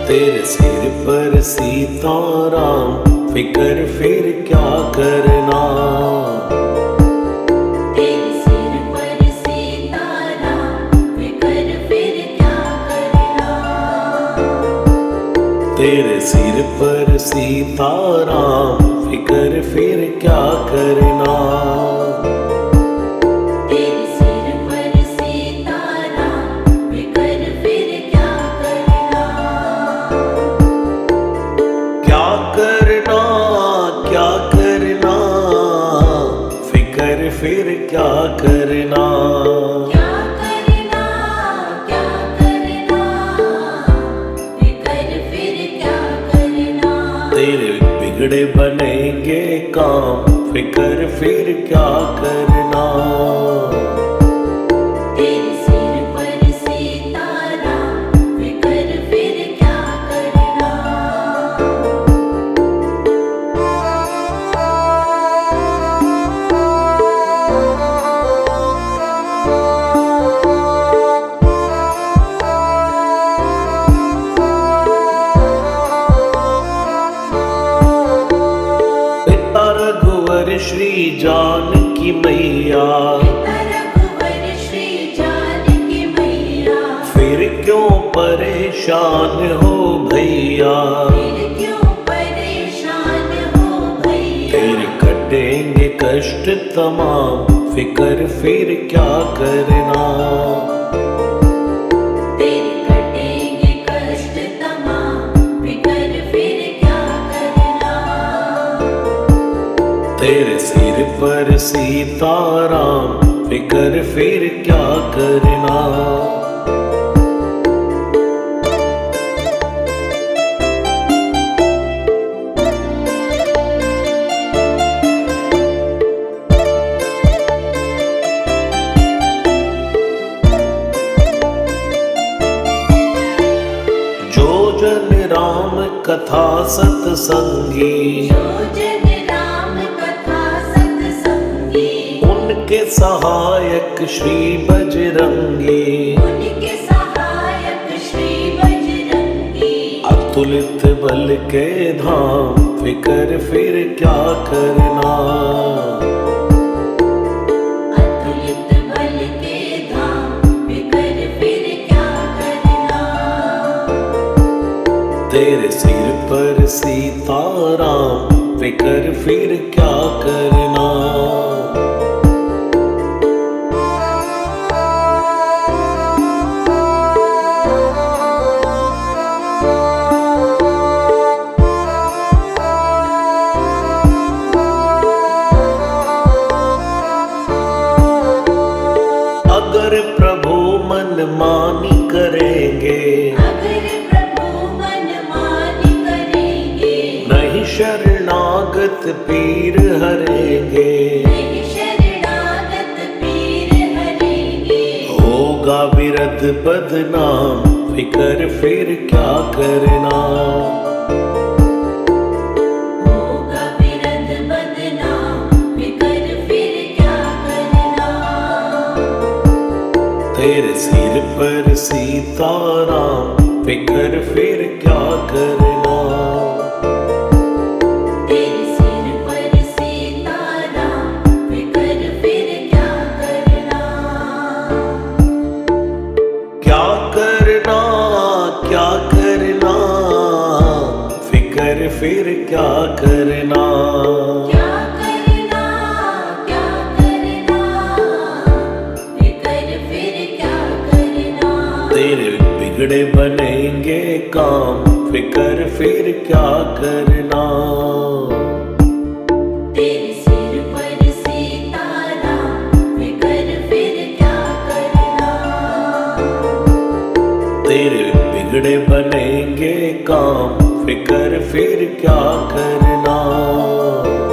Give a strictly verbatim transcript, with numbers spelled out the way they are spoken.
तेरे सिर पर सीताराम, फिकर फिर क्या करना। तेरे सिर पर सीताराम, फिकर फिर क्या करना। तेरे सिर पर सीताराम, फिकर फिर क्या करना। तेरे सिर पर सीताराम, फिकर फिर क्या करना। क्या करना, क्या करना, फिकर फिर क्या करना। क्या करना, क्या करना, फिकर फिर क्या करना। तेरे बिगड़े बनेंगे काम, फिकर फिर क्या करना। तेरे सिर पर सीताराम, फिकर फिर क्या करना। पिता रघुवर श्री जानकी मैया, रघुवर श्री जानकी मैया, फिर क्यों परेशान हो भैया। फिर क्यों परेशान हो भैया। तेरे कटेंगे कष्ट तमाम, फिकर फिर क्या करना। तेरे कटेंगे कष्ट तमाम, फिकर फिर क्या करना। तेरे सिर पर सीताराम, फिकर फिर क्या करना। जो जन राम कथा सत्संगी, जो जन राम कथा सत्संगी, उनके सहायक श्री बजरंगी। उनके सहायक श्री बजरंगी। अतुलित बल के धाम, फिकर फिर क्या करना। अतुलित बल के धाम, फिकर फिर क्या करना। तेरे सिर पर सीताराम, फिकर फिर क्या करना। अगर प्रभु मन मानी करेंगे, अगर प्रभु मनमानी करेंगे, नहीं शरणागत पीर हरेंगे। नहीं शरणागत पीर हरेंगे। होगा विरध बदनाम, फिकर फिर क्या करना। होगा विरध बदनाम, फिकर फिर क्या करना। तेरे सिर पर सीताराम, फिकर फिर क्या करना। तेरे सिर पर सीताराम, फिकर फिर क्या करना। क्या करना, क्या करना, फिकर फिर क्या करना। क्या करना, क्या करना, फिकर फिर क्या करना। तेरे बिगड़े बनेंगे काम, फिकर फिर क्या करना। तेरे सिर पर सीताराम, फिकर फिर क्या करना। तेरे बिगड़े बनेंगे काम, फिकर फिर क्या करना।